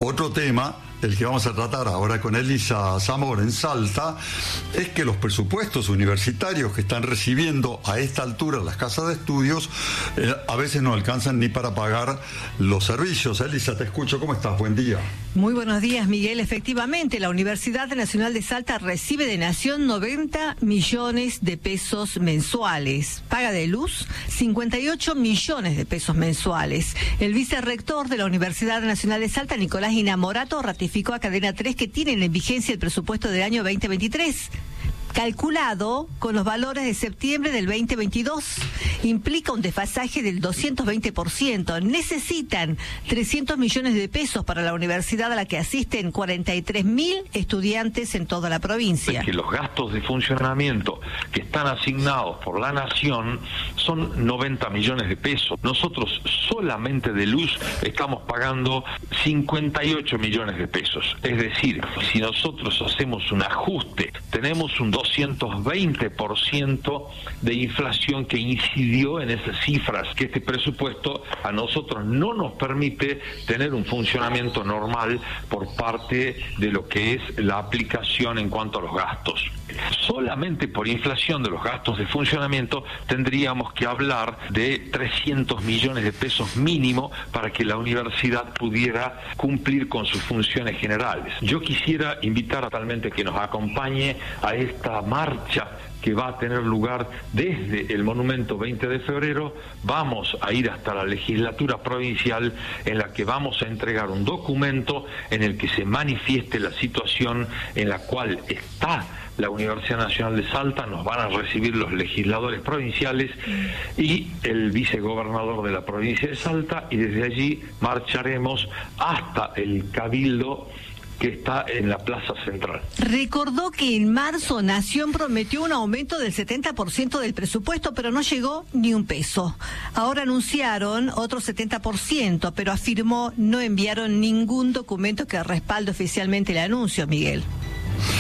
Otro tema, el que vamos a tratar ahora con Elisa Zamora en Salta, es que los presupuestos universitarios que están recibiendo a esta altura las casas de estudios a veces no alcanzan ni para pagar los servicios. Elisa, te escucho. ¿Cómo estás? Buen día. Muy buenos días, Miguel. Efectivamente, la Universidad Nacional de Salta recibe de Nación 90 millones de pesos mensuales. Paga de luz 58 millones de pesos mensuales. El vicerrector de la Universidad Nacional de Salta, Nicolás Inamorato, ratificó a Cadena 3 que tienen en vigencia el presupuesto del año 2023. Calculado con los valores de septiembre del 2022, implica un desfasaje del 220%. Necesitan 300 millones de pesos para la universidad a la que asisten 43.000 estudiantes en toda la provincia. Es que los gastos de funcionamiento que están asignados por la Nación son 90 millones de pesos. Nosotros solamente de luz estamos pagando 58 millones de pesos. Es decir, si nosotros hacemos un ajuste, tenemos un 220% de inflación que incidió en esas cifras, que este presupuesto a nosotros no nos permite tener un funcionamiento normal por parte de lo que es la aplicación en cuanto a los gastos. Solamente por inflación de los gastos de funcionamiento tendríamos que hablar de 300 millones de pesos mínimo para que la universidad pudiera cumplir con sus funciones generales. Yo quisiera invitar totalmente que nos acompañe a esta marcha que va a tener lugar desde el Monumento 20 de febrero. Vamos a ir hasta la legislatura provincial, en la que vamos a entregar un documento en el que se manifieste la situación en la cual está la Universidad Nacional de Salta. Nos van a recibir los legisladores provinciales y el vicegobernador de la provincia de Salta, y desde allí marcharemos hasta el Cabildo que está en la Plaza Central. Recordó que en marzo Nación prometió un aumento del 70% del presupuesto, pero no llegó ni un peso. Ahora anunciaron otro 70%, pero afirmó no enviaron ningún documento que respalde oficialmente el anuncio, Miguel.